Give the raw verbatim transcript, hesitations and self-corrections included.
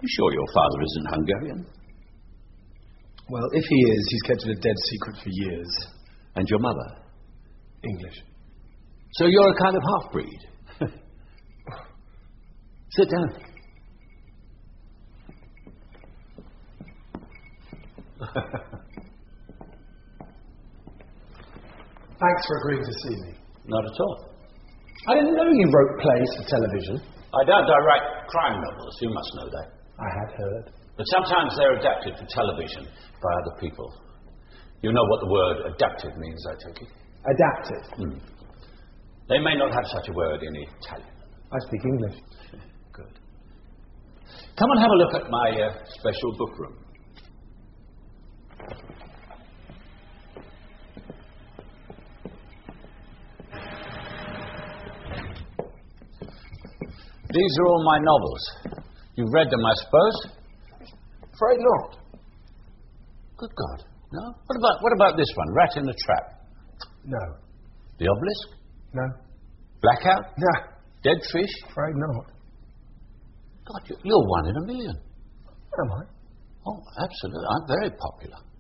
You sure your father isn't Hungarian? Well, if he is, he's kept it a dead secret for years. And your mother? English. So you're a kind of half-breed. Sit down. Thanks for agreeing to see me. Not at all. I didn't know you wrote plays for television. I don't direct crime novels, you must know that. I had heard. But sometimes they're adapted for television by other people. You know what the word adapted means, I take it? Adapted? Hmm. They may not have such a word in Italian. I speak English. Good. Come and have a look at my uh, special book room. These are all my novels. You've read them, I suppose? Afraid not. Good God. No? What about what about this one, Rat in the Trap? No. The Obelisk? No. Blackout? No. Dead Fish? Afraid not. God, you're one in a million. Am I? Oh, absolutely. I'm very popular.